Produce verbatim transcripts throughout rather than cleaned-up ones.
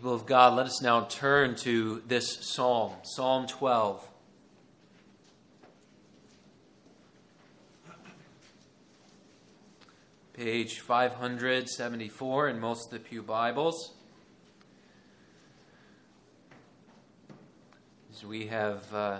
People of God, let us now turn to this psalm, Psalm twelve. Page five hundred seventy-four in most of the Pew Bibles. As we have uh,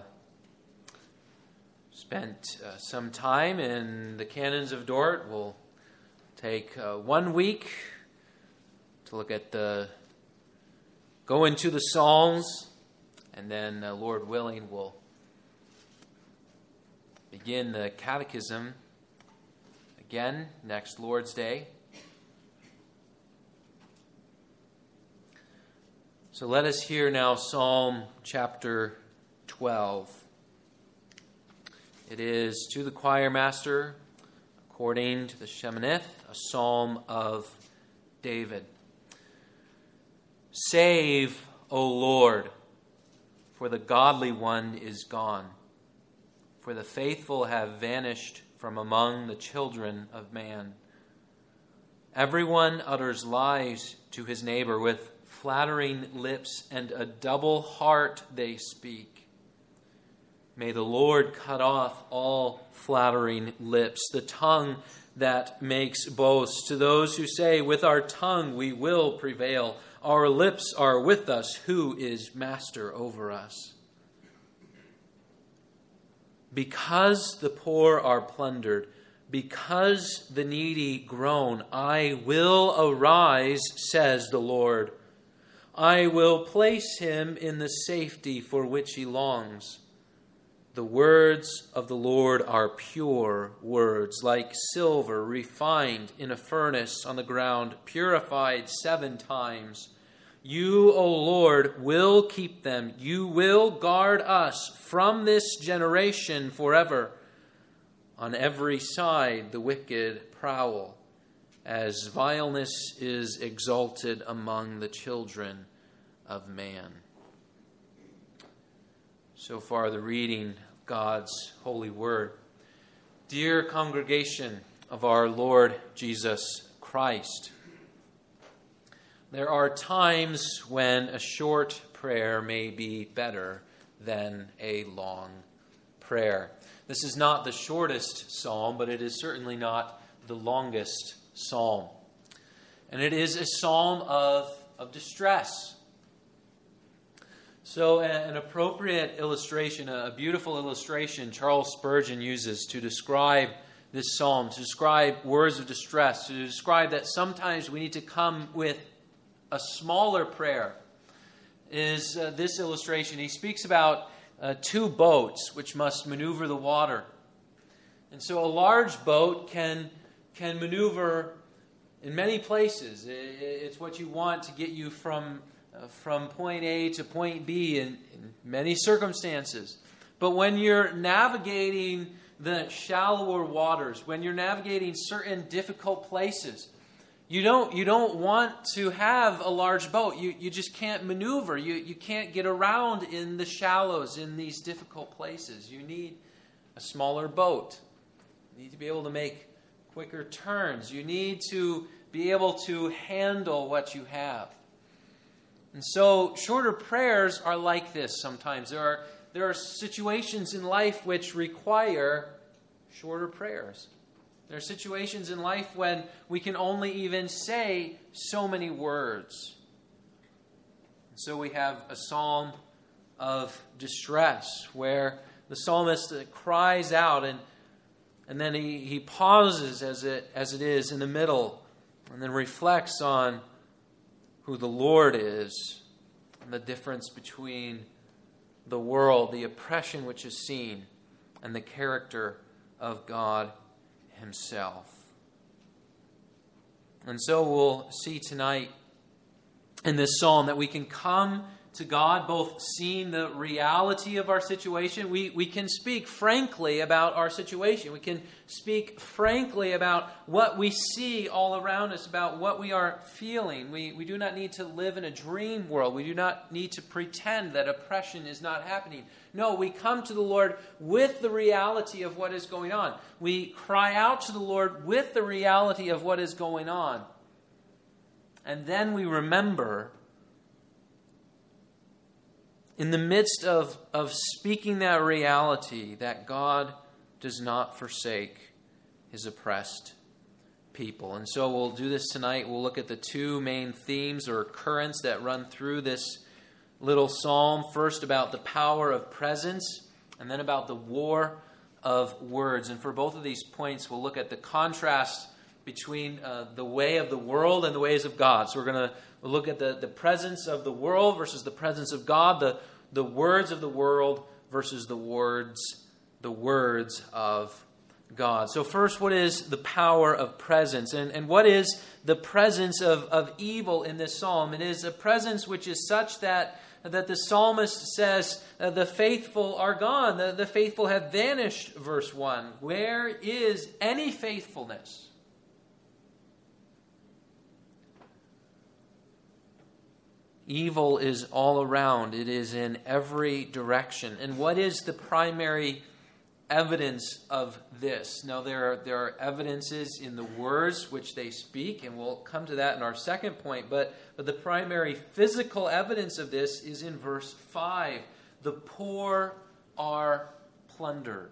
spent uh, some time in the Canons of Dort, we'll take uh, one week to look at the, go into the Psalms, and then, uh, Lord willing, we'll begin the Catechism again next Lord's Day. So let us hear now Psalm chapter twelve. It is to the choir master, according to the Sheminith, a psalm of David. Save, O Lord, for the godly one is gone, for the faithful have vanished from among the children of man. Everyone utters lies to his neighbor, with flattering lips and a double heart they speak. May the Lord cut off all flattering lips, the tongue that makes boast. To those who say, with our tongue we will prevail, our lips are with us, who is master over us? Because the poor are plundered, because the needy groan, I will arise, says the Lord. I will place him in the safety for which he longs. The words of the Lord are pure words, like silver refined in a furnace on the ground, purified seven times. You, O Lord, will keep them. You will guard us from this generation forever. On every side the wicked prowl, as vileness is exalted among the children of man. So far, the reading of God's holy word. Dear congregation of our Lord Jesus Christ, there are times when a short prayer may be better than a long prayer. This is not the shortest psalm, but it is certainly not the longest psalm. And it is a psalm of, of distress. So an appropriate illustration, a beautiful illustration Charles Spurgeon uses to describe this psalm, to describe words of distress, to describe that sometimes we need to come with a smaller prayer, is uh, this illustration. He speaks about uh, two boats which must maneuver the water. And so a large boat can, can maneuver in many places. It's what you want to get you from, uh, from point A to point B in, in many circumstances. But when you're navigating the shallower waters, when you're navigating certain difficult places, You don't you don't want to have a large boat. You you just can't maneuver. You you can't get around in the shallows in these difficult places. You need a smaller boat. You need to be able to make quicker turns. You need to be able to handle what you have. And so shorter prayers are like this sometimes. There are there are situations in life which require shorter prayers. There are situations in life when we can only even say so many words. So we have a psalm of distress where the psalmist cries out and and then he, he pauses as it as it is in the middle and then reflects on who the Lord is and the difference between the world, the oppression which is seen, and the character of God Himself. And so we'll see tonight in this psalm that we can come to God both seeing the reality of our situation. We, we can speak frankly about our situation. We can speak frankly about what we see all around us, about what we are feeling. We, we do not need to live in a dream world. We do not need to pretend that oppression is not happening. No, we come to the Lord with the reality of what is going on. We cry out to the Lord with the reality of what is going on. And then we remember in the midst of, of speaking that reality that God does not forsake his oppressed people. And so we'll do this tonight. We'll look at the two main themes or currents that run through this little psalm. First, about the power of presence, and then about the war of words. And for both of these points, we'll look at the contrast between uh, the way of the world and the ways of God. So we're going to look at the, the presence of the world versus the presence of God, the, the words of the world versus the words, the words of God. So first, what is the power of presence? And, and what is the presence of, of evil in this psalm? It is a presence which is such that, that the psalmist says, uh, the faithful are gone. The, the faithful have vanished, verse one. Where is any faithfulness? Evil is all around. It is in every direction. And what is the primary evidence of this? Now, there are, there are evidences in the words which they speak, and we'll come to that in our second point, but, but the primary physical evidence of this is in verse five. The poor are plundered.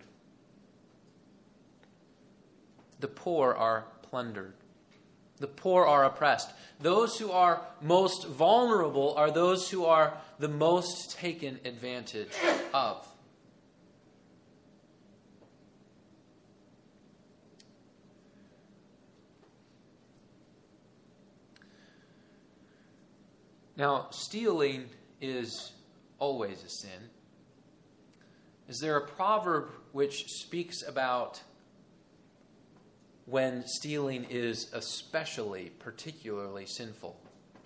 The poor are plundered. The poor are oppressed. Those who are most vulnerable are those who are the most taken advantage of. Now, stealing is always a sin. Is there a proverb which speaks about when stealing is especially, particularly sinful?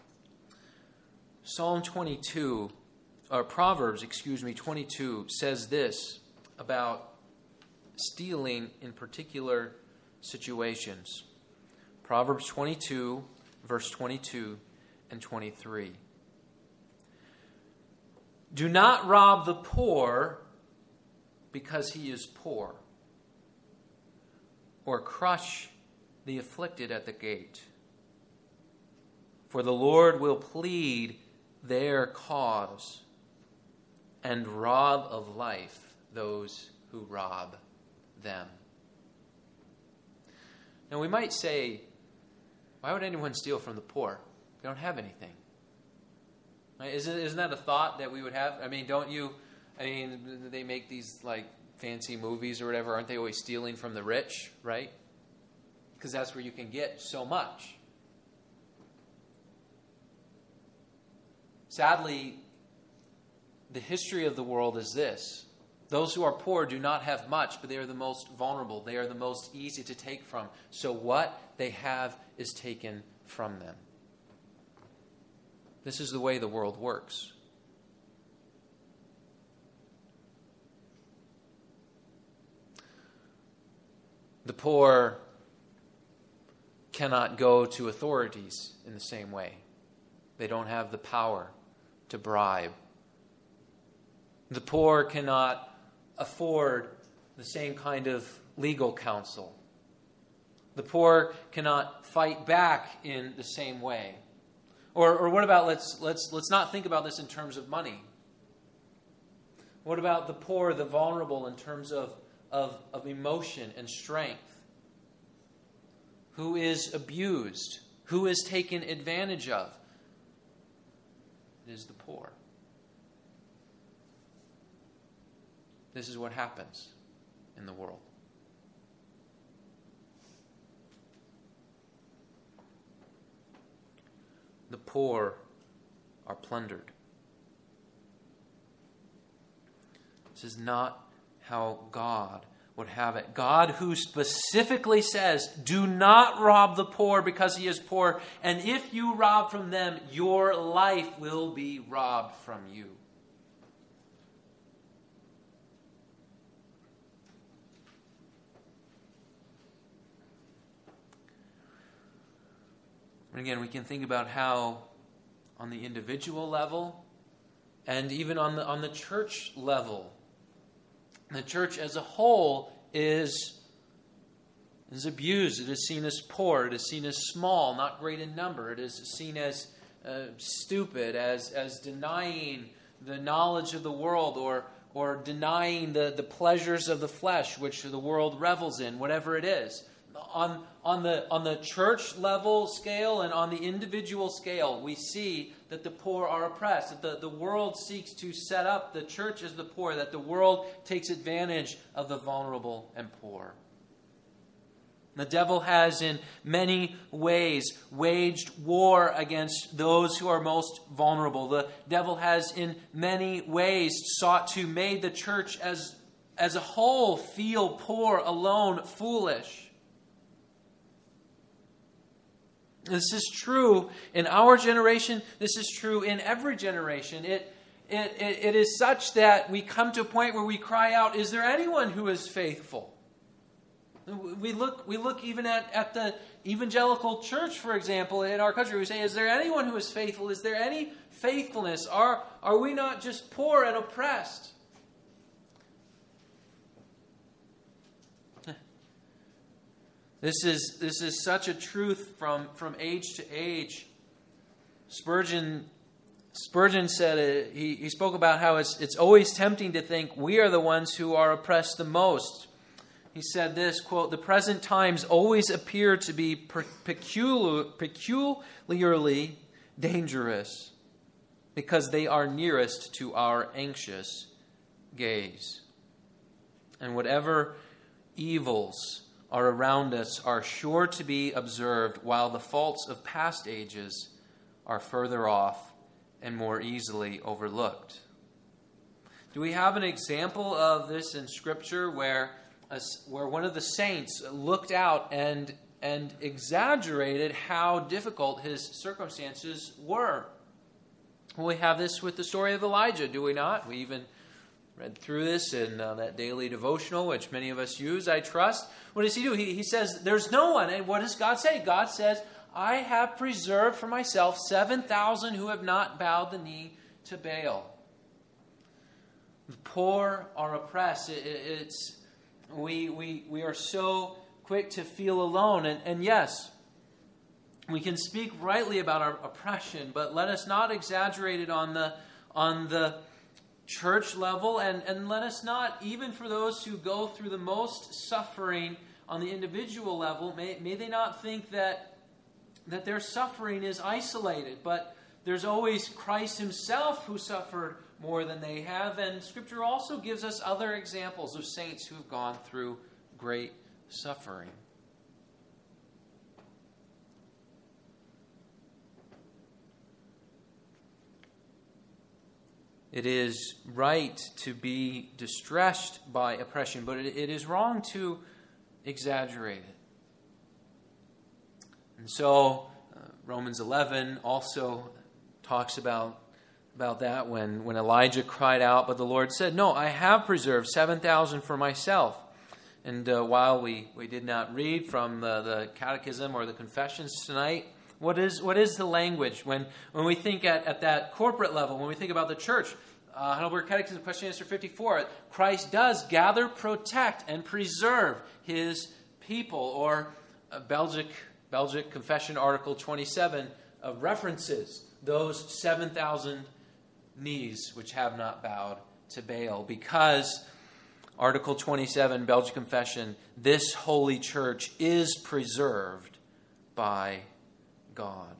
Psalm twenty-two, or Proverbs, excuse me, twenty-two says this about stealing in particular situations. Proverbs twenty-two, verse twenty-two and twenty-three. Do not rob the poor because he is poor, or crush the afflicted at the gate. For the Lord will plead their cause and rob of life those who rob them. Now we might say, why would anyone steal from the poor? They don't have anything. Right? Isn't, isn't that a thought that we would have? I mean, don't you, I mean, they make these like fancy movies or whatever. Aren't they always stealing from the rich, right? Because that's where you can get so much. Sadly, the history of the world is this. Those who are poor do not have much, but they are the most vulnerable. They are the most easy to take from. So what they have is taken from them. This is the way the world works. The poor cannot go to authorities in the same way. They don't have the power to bribe. The poor cannot afford the same kind of legal counsel. The poor cannot fight back in the same way. Or, or what about, let's, let's, let's not think about this in terms of money. What about the poor, the vulnerable, in terms of, of, of emotion and strength? Who is abused? Who is taken advantage of? It is the poor. This is what happens in the world. The poor are plundered. This is not how God would have it. God, who specifically says, do not rob the poor because he is poor, and if you rob from them, your life will be robbed from you. And again, we can think about how on the individual level and even on the on the church level, the church as a whole is, is abused. It is seen as poor. It is seen as small, not great in number. It is seen as uh, stupid, as, as denying the knowledge of the world, or or denying the, the pleasures of the flesh, which the world revels in, whatever it is. On, on, the, on the church level scale and on the individual scale, we see that the poor are oppressed, that the, the world seeks to set up the church as the poor, that the world takes advantage of the vulnerable and poor. The devil has in many ways waged war against those who are most vulnerable. The devil has in many ways sought to make the church as, as a whole feel poor, alone, foolish. This is true in our generation. This is true in every generation. It, it, it, it is such that we come to a point where we cry out, is there anyone who is faithful? We look we look even at, at the evangelical church, for example, in our country. We say, is there anyone who is faithful? Is there any faithfulness? Are, are we not just poor and oppressed? This is this is such a truth from, from age to age. Spurgeon Spurgeon said, uh, he, he spoke about how it's, it's always tempting to think we are the ones who are oppressed the most. He said this, quote, "The present times always appear to be peculiar, peculiarly dangerous because they are nearest to our anxious gaze. And whatever evils are around us are sure to be observed, while the faults of past ages are further off and more easily overlooked." Do we have an example of this in Scripture where where one of the saints looked out and and exaggerated how difficult his circumstances were? Well, we have this with the story of Elijah, do we not? We even read through this in uh, that daily devotional, which many of us use, I trust. What does he do? He, he says, there's no one. And what does God say? God says, I have preserved for myself seven thousand who have not bowed the knee to Baal. The poor are oppressed. It, it, it's We, we we are so quick to feel alone. And, and yes, we can speak rightly about our oppression, but let us not exaggerate it on the on the church level, and, and let us not, even for those who go through the most suffering on the individual level, may, may they not think that, that their suffering is isolated, but there's always Christ himself who suffered more than they have. And Scripture also gives us other examples of saints who have gone through great suffering. It is right to be distressed by oppression, but it, it is wrong to exaggerate it. And so uh, Romans eleven also talks about about that when, when Elijah cried out, but the Lord said, no, I have preserved seven thousand for myself. And uh, while we, we did not read from the, the catechism or the confessions tonight, what is what is the language? When when we think at, at that corporate level, when we think about the church, uh, Heidelberg Catechism, question answer fifty-four, Christ does gather, protect, and preserve his people. Or uh, Belgic, Belgic Confession Article twenty-seven uh, references those seven thousand knees which have not bowed to Baal, because Article twenty-seven, Belgian Confession, this holy church is preserved by God.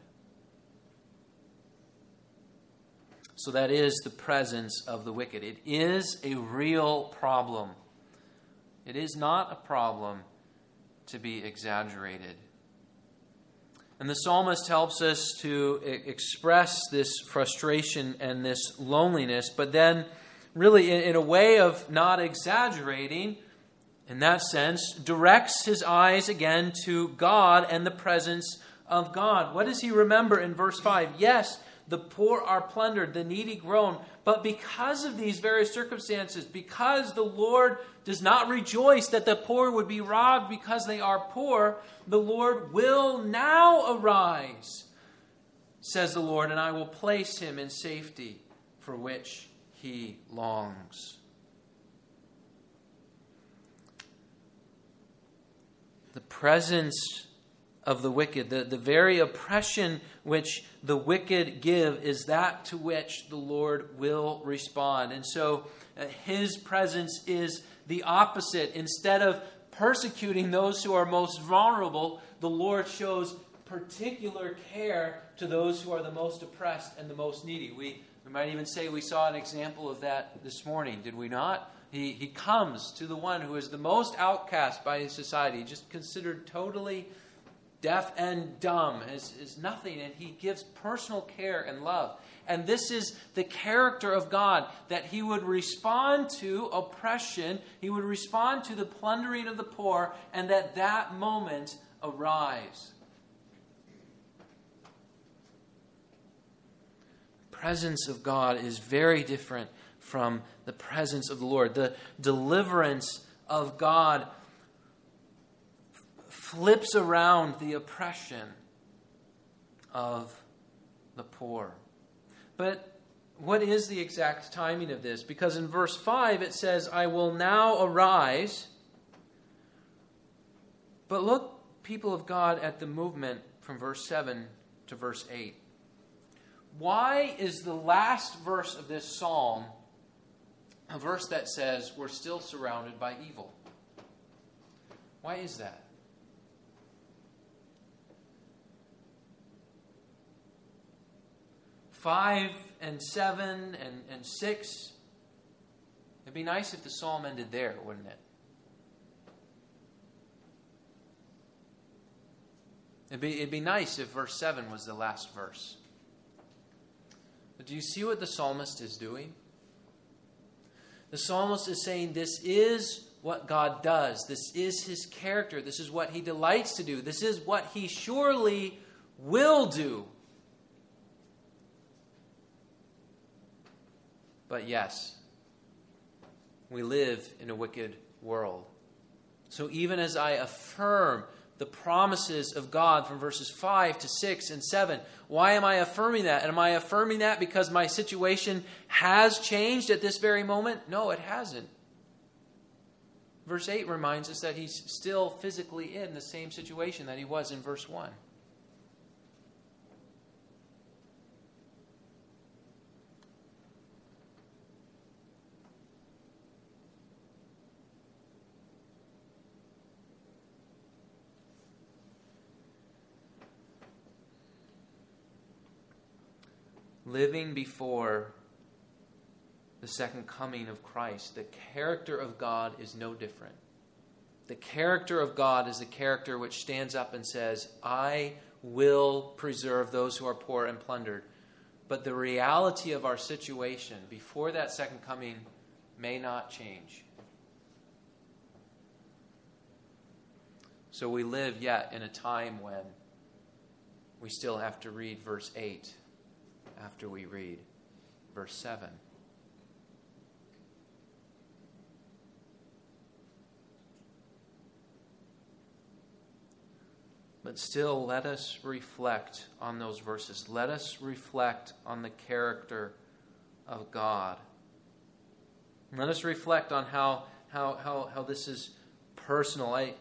So that is the presence of the wicked. It is a real problem. It is not a problem to be exaggerated. And the psalmist helps us to express this frustration and this loneliness, but then really in a way of not exaggerating, in that sense, directs his eyes again to God and the presence of God. What does he remember in verse five? Yes, the poor are plundered, the needy groan, but because of these various circumstances, because the Lord does not rejoice that the poor would be robbed because they are poor, the Lord will now arise, says the Lord, and I will place him in safety for which he longs. The presence of the wicked. The, the very oppression which the wicked give is that to which the Lord will respond. And so uh, his presence is the opposite. Instead of persecuting those who are most vulnerable, the Lord shows particular care to those who are the most oppressed and the most needy. We, we might even say we saw an example of that this morning, did we not? He, he comes to the one who is the most outcast by his society, just considered totally deaf and dumb, is, is nothing, and he gives personal care and love. And this is the character of God, that he would respond to oppression, he would respond to the plundering of the poor, and that that moment arise. The presence of God is very different from the presence of the Lord. The deliverance of God flips around the oppression of the poor. But what is the exact timing of this? Because in verse five it says, I will now arise. But look, people of God, at the movement from verse seven to verse eight. Why is the last verse of this psalm a verse that says we're still surrounded by evil? Why is that? Five and seven and, and six. It'd be nice if the psalm ended there, wouldn't it? It'd be, it'd be nice if verse seven was the last verse. But do you see what the psalmist is doing? The psalmist is saying this is what God does. This is his character. This is what he delights to do. This is what he surely will do. But yes, we live in a wicked world. So even as I affirm the promises of God from verses five to six and seven, why am I affirming that? And am I affirming that because my situation has changed at this very moment? No, it hasn't. Verse eight reminds us that he's still physically in the same situation that he was in verse one. Living before the second coming of Christ, the character of God is no different. The character of God is the character which stands up and says, I will preserve those who are poor and plundered. But the reality of our situation before that second coming may not change. So we live yet in a time when we still have to read verse eight after we read verse seven. But still, let us reflect on those verses. Let us reflect on the character of God. Let us reflect on how how how, how this is personal. I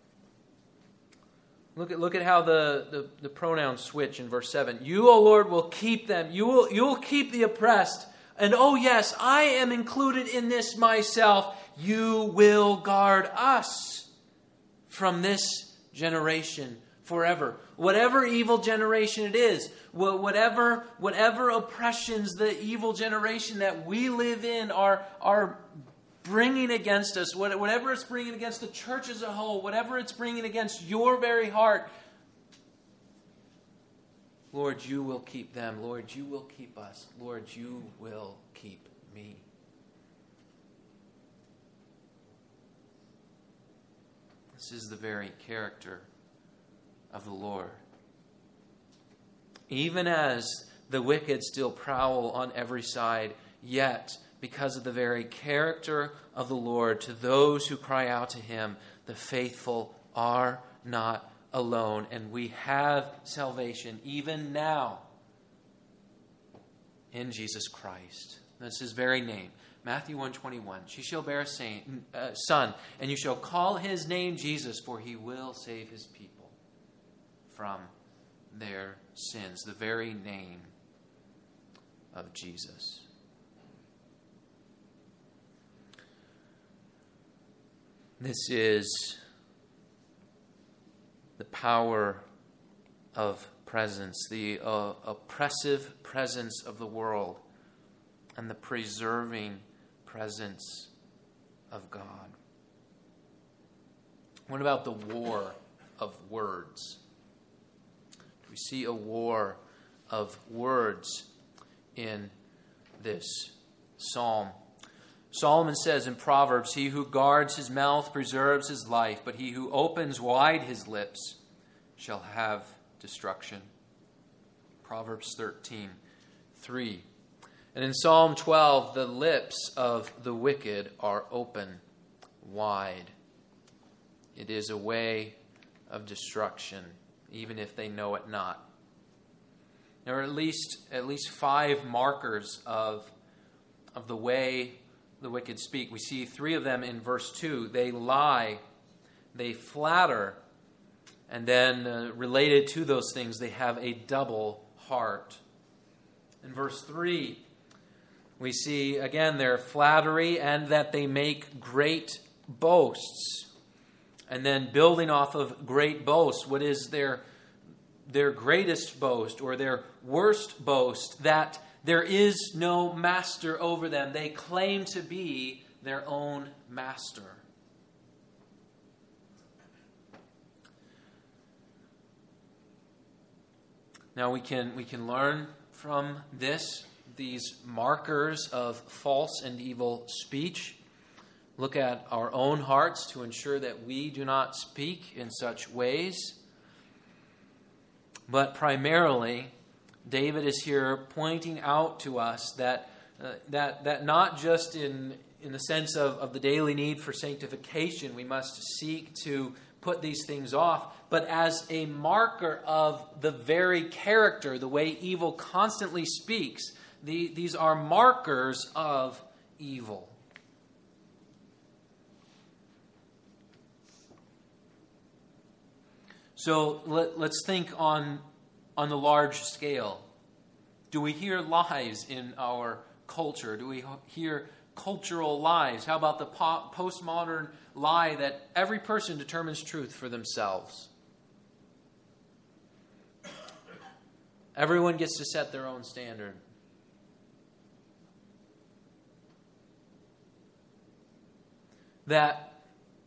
Look at look at how the, the, the pronouns switch in verse seven. You, O Lord, will keep them. You will you will keep the oppressed. And oh yes, I am included in this myself. You will guard us from this generation forever. Whatever evil generation it is, whatever whatever oppressions the evil generation that we live in are are bringing against us, whatever it's bringing against the church as a whole, whatever it's bringing against your very heart, Lord, you will keep them. Lord, you will keep us. Lord, you will keep me. This is the very character of the Lord. Even as the wicked still prowl on every side, yet because of the very character of the Lord, to those who cry out to him, the faithful are not alone. And we have salvation even now in Jesus Christ. That's his very name. Matthew one twenty-one. She shall bear a saint, uh, son, and you shall call his name Jesus, for he will save his people from their sins, the very name of Jesus. This is the power of presence, the uh, oppressive presence of the world, and the preserving presence of God. What about the war of words? We see a war of words in this psalm. Solomon says in Proverbs, "He who guards his mouth preserves his life, but he who opens wide his lips shall have destruction." Proverbs thirteen, three. And in Psalm twelve, the lips of the wicked are open wide. It is a way of destruction, even if they know it not. There are at least at least five markers of, of the way the wicked speak. We see three of them in verse two. They lie, they flatter, and then uh, related to those things, they have a double heart. In verse three, we see again their flattery and that they make great boasts. And then building off of great boasts, what is their, their greatest boast or their worst boast? That there is no master over them. They claim to be their own master. Now we can we can learn from this, these markers of false and evil speech. Look at our own hearts to ensure that we do not speak in such ways. But primarily, David is here pointing out to us that uh, that that not just in in the sense of, of the daily need for sanctification, we must seek to put these things off, but as a marker of the very character, the way evil constantly speaks. The, these are markers of evil. So let, let's think on, on the large scale. Do we hear lies in our culture? Do we hear cultural lies? How about the po- postmodern lie that every person determines truth for themselves? Everyone gets to set their own standard. That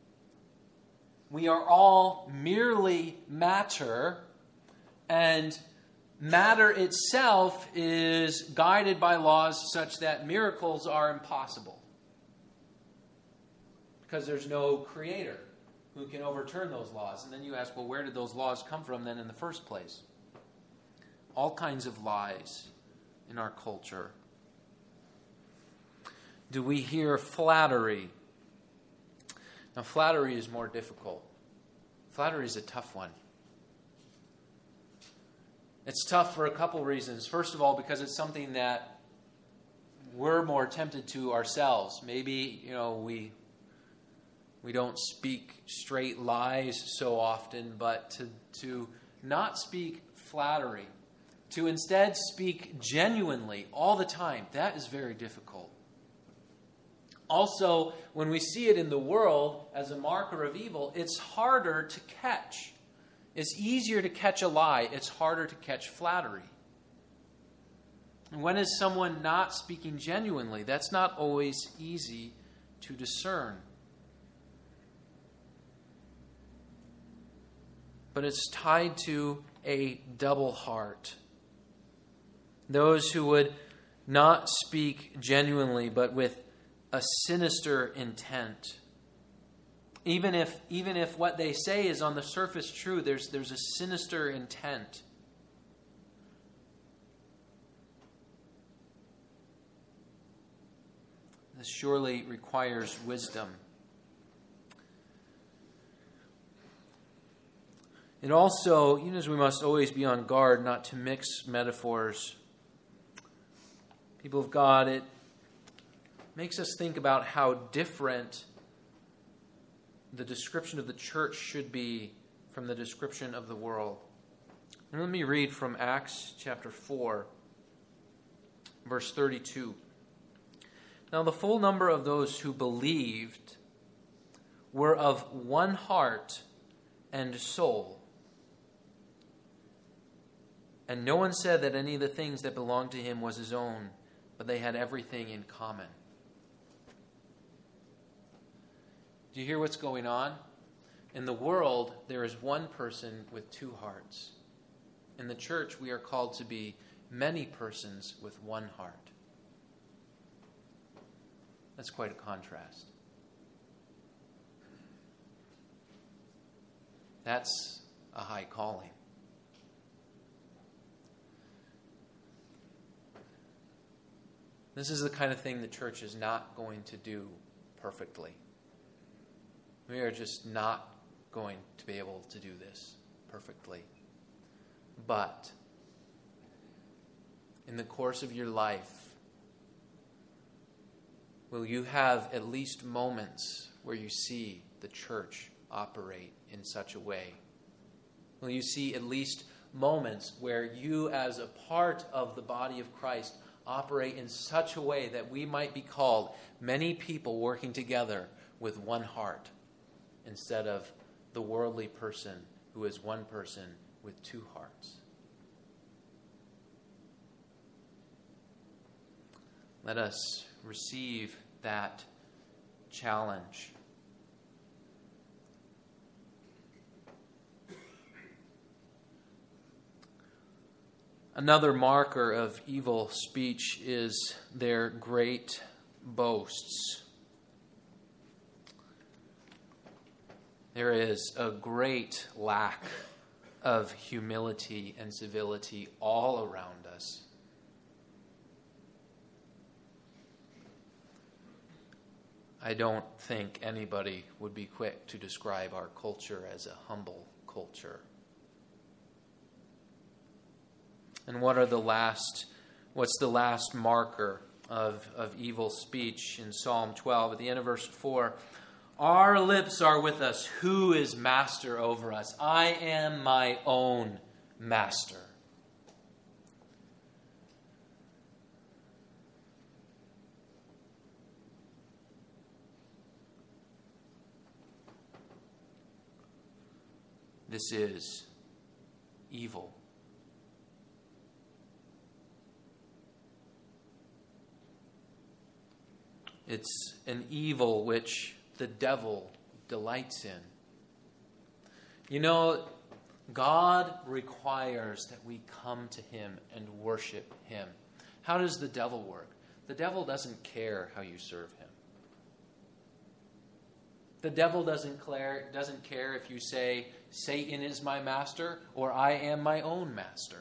we are all merely matter, and matter itself is guided by laws such that miracles are impossible. Because there's no creator who can overturn those laws. And then you ask, well, where did those laws come from then in the first place? All kinds of lies in our culture. Do we hear flattery? Now, flattery is more difficult. Flattery is a tough one. It's tough for a couple reasons. First of all, because it's something that we're more tempted to ourselves. Maybe, you know, we we don't speak straight lies so often, but to to not speak flattery, to instead speak genuinely all the time, that is very difficult. Also, when we see it in the world as a marker of evil, it's harder to catch. It's easier to catch a lie. It's harder to catch flattery. And when is someone not speaking genuinely? That's not always easy to discern. But it's tied to a double heart. Those who would not speak genuinely, but with a sinister intent. Even if even if what they say is on the surface true, there's there's a sinister intent. This surely requires wisdom. It also, you know, we must always be on guard not to mix metaphors. People of God, it makes us think about how different the description of the church should be from the description of the world. And let me read from Acts chapter four, verse thirty-two. Now the full number of those who believed were of one heart and soul. And no one said that any of the things that belonged to him was his own, but they had everything in common. Do you hear what's going on? In the world, there is one person with two hearts. In the church, we are called to be many persons with one heart. That's quite a contrast. That's a high calling. This is the kind of thing the church is not going to do perfectly. We are just not going to be able to do this perfectly. But in the course of your life, will you have at least moments where you see the church operate in such a way? Will you see at least moments where you, as a part of the body of Christ, operate in such a way that we might be called many people working together with one heart, instead of the worldly person who is one person with two hearts? Let us receive that challenge. Another marker of evil speech is their great boasts. There is a great lack of humility and civility all around us. I don't think anybody would be quick to describe our culture as a humble culture. And what are the last, what's the last marker of, of evil speech in Psalm twelve? At the end of verse four, our lips are with us. Who is master over us? I am my own master. This is evil. It's an evil which the devil delights in. You know, God requires that we come to him and worship him. How does the devil work? The devil doesn't care how you serve him. The devil doesn't care, doesn't care if you say, Satan is my master, or I am my own master.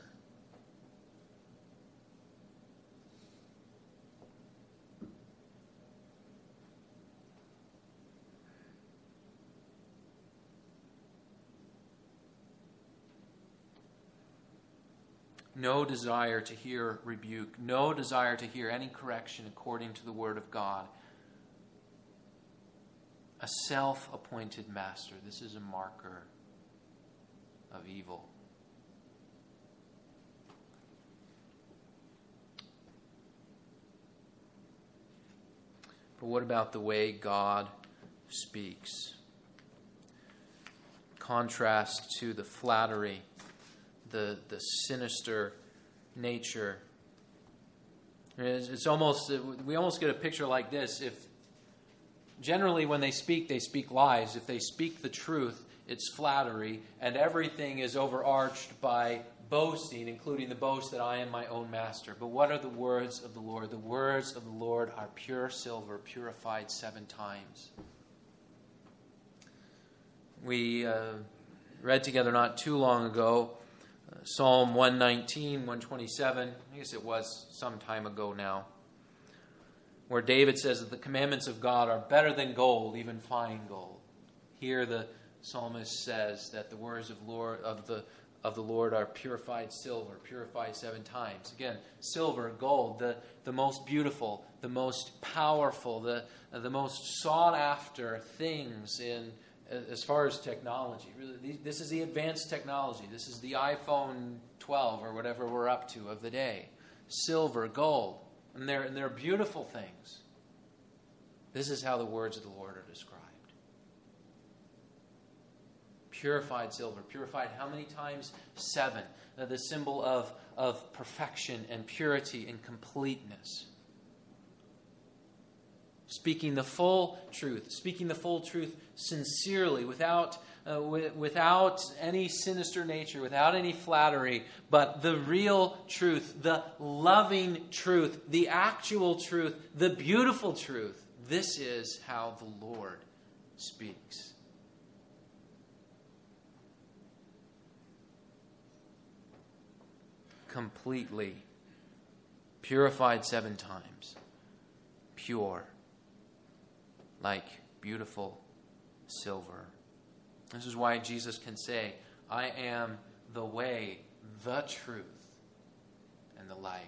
No desire to hear rebuke, no desire to hear any correction according to the word of God. A self-appointed master. This is a marker of evil. But what about the way God speaks? Contrast to the flattery, the, the sinister nature. It's, it's almost, we almost get a picture like this. If generally when they speak, they speak lies. If they speak the truth, it's flattery, and everything is overarched by boasting, including the boast that I am my own master. But what are the words of the Lord? The words of the Lord are pure silver, purified seven times. We uh, read together not too long ago, uh, Psalm one nineteen, one twenty-seven. I guess it was some time ago now, where David says that the commandments of God are better than gold, even fine gold. Here the psalmist says that the words of Lord of the of the Lord are purified silver, purified seven times. Again, silver, gold, the, the most beautiful, the most powerful, the the most sought after things in as far as technology. Really, this is the advanced technology. This is the iPhone twelve or whatever we're up to of the day. Silver, gold, and they're, and they're beautiful things. This is how the words of the Lord are described. Purified silver. Purified how many times? Seven. Uh, the symbol of, of perfection and purity and completeness. Speaking the full truth. Speaking the full truth sincerely, without, uh, w- without any sinister nature, without any flattery, but the real truth, the loving truth, the actual truth, the beautiful truth. This is how the Lord speaks. Completely purified seven times, pure, like beautiful silver. This is why Jesus can say, I am the way, the truth, and the life.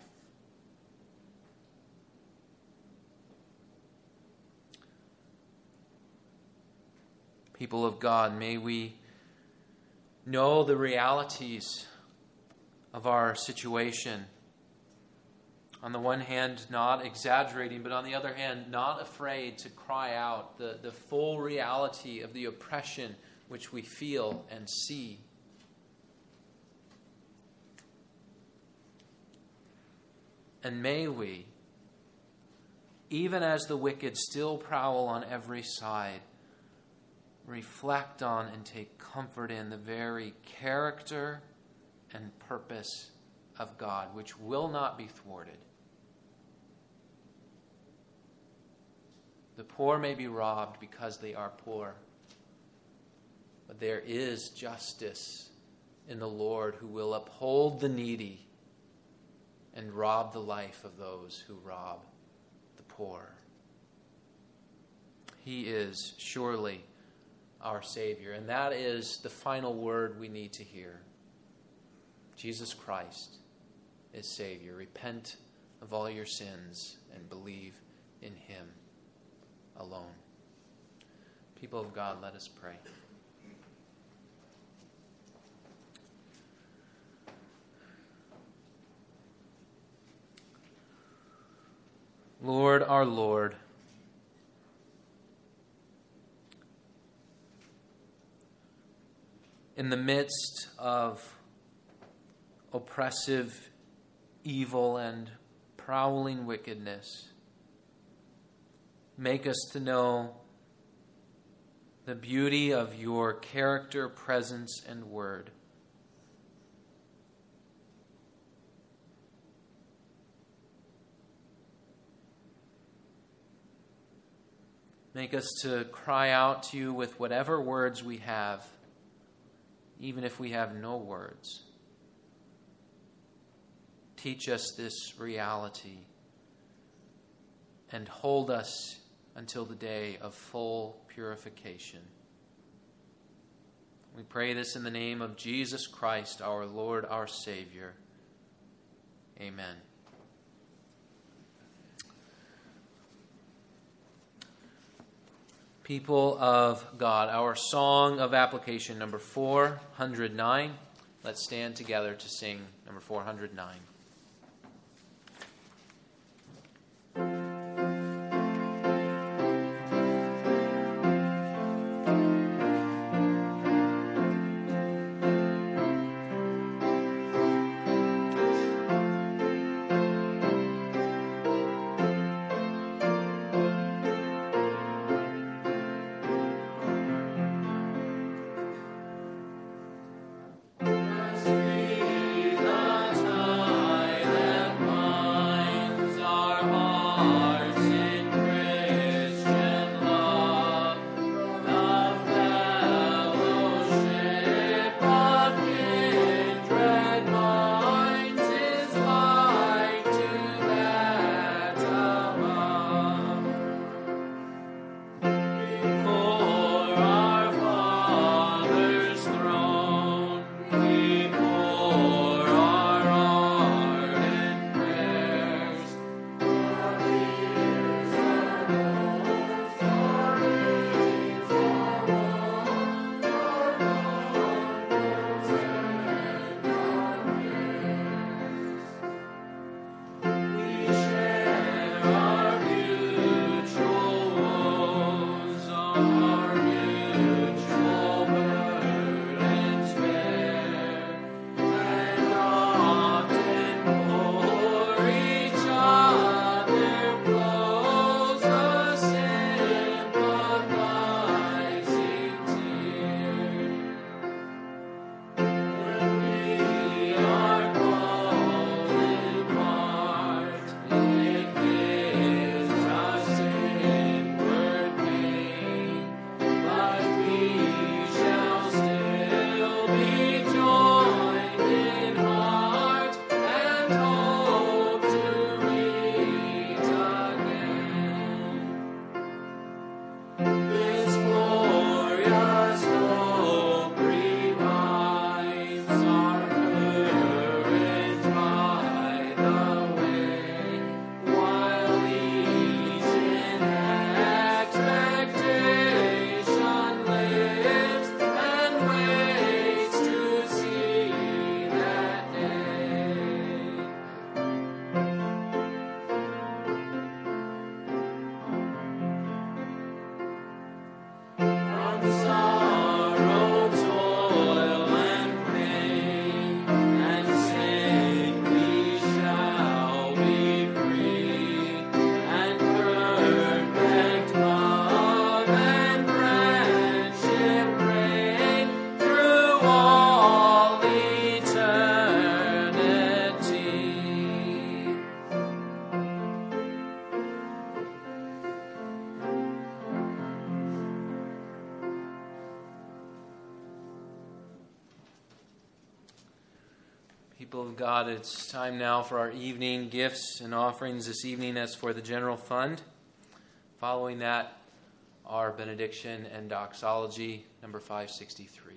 People of God, may we know the realities of our situation. On the one hand, not exaggerating, but on the other hand, not afraid to cry out the, the full reality of the oppression which we feel and see. And may we, even as the wicked still prowl on every side, reflect on and take comfort in the very character and purpose of God, which will not be thwarted. The poor may be robbed because they are poor, but there is justice in the Lord who will uphold the needy and rob the life of those who rob the poor. He is surely our Savior, and that is the final word we need to hear. Jesus Christ is Savior. Repent of all your sins and believe in Him alone. People of God, let us pray. Lord, our Lord, in the midst of oppressive evil and prowling wickedness, make us to know the beauty of your character, presence, and word. Make us to cry out to you with whatever words we have, even if we have no words. Teach us this reality and hold us until the day of full purification. We pray this in the name of Jesus Christ, our Lord, our Savior. Amen. People of God, our song of application, number four hundred nine. Let's stand together to sing number four hundred nine. As we the time People of God, it's time now for our evening gifts and offerings this evening as for the general fund. Following that, our benediction and doxology, number five sixty-three.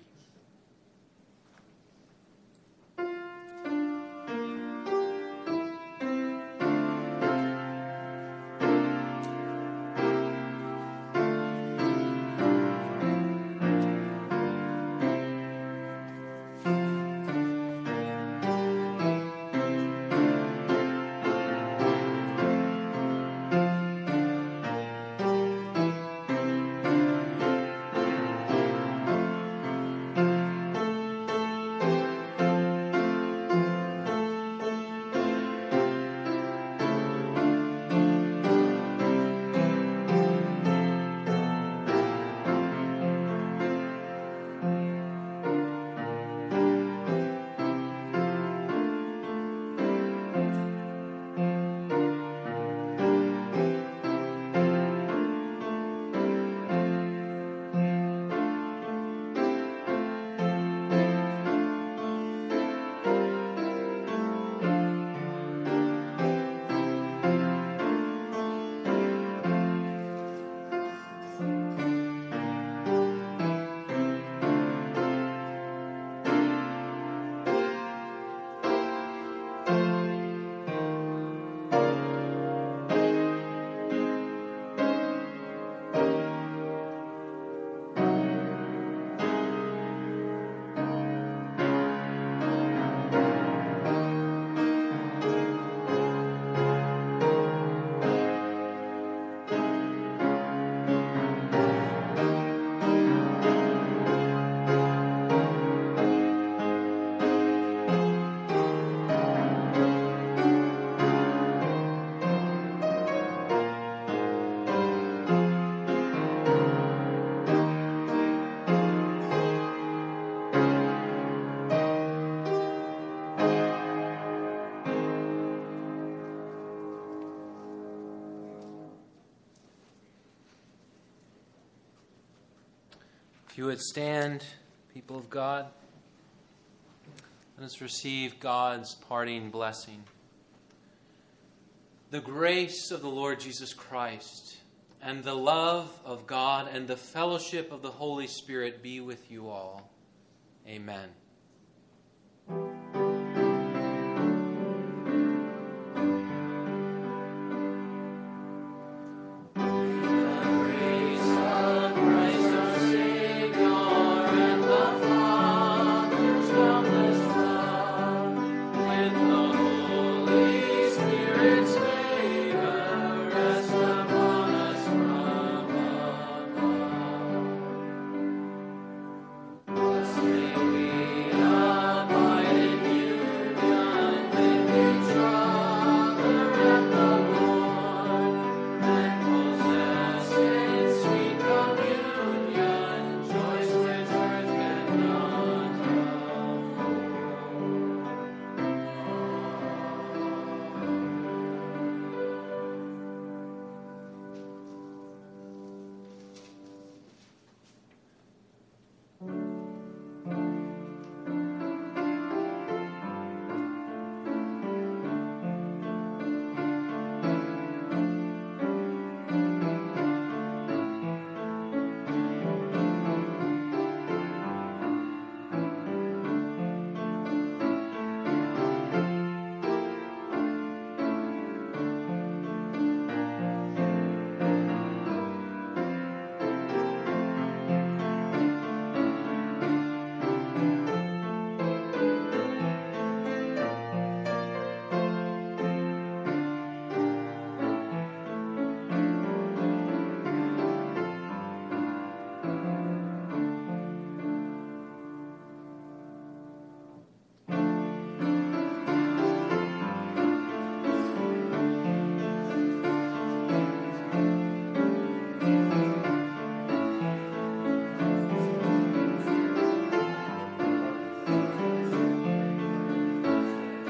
If you would stand, people of God, let us receive God's parting blessing. The grace of the Lord Jesus Christ and the love of God and the fellowship of the Holy Spirit be with you all. Amen.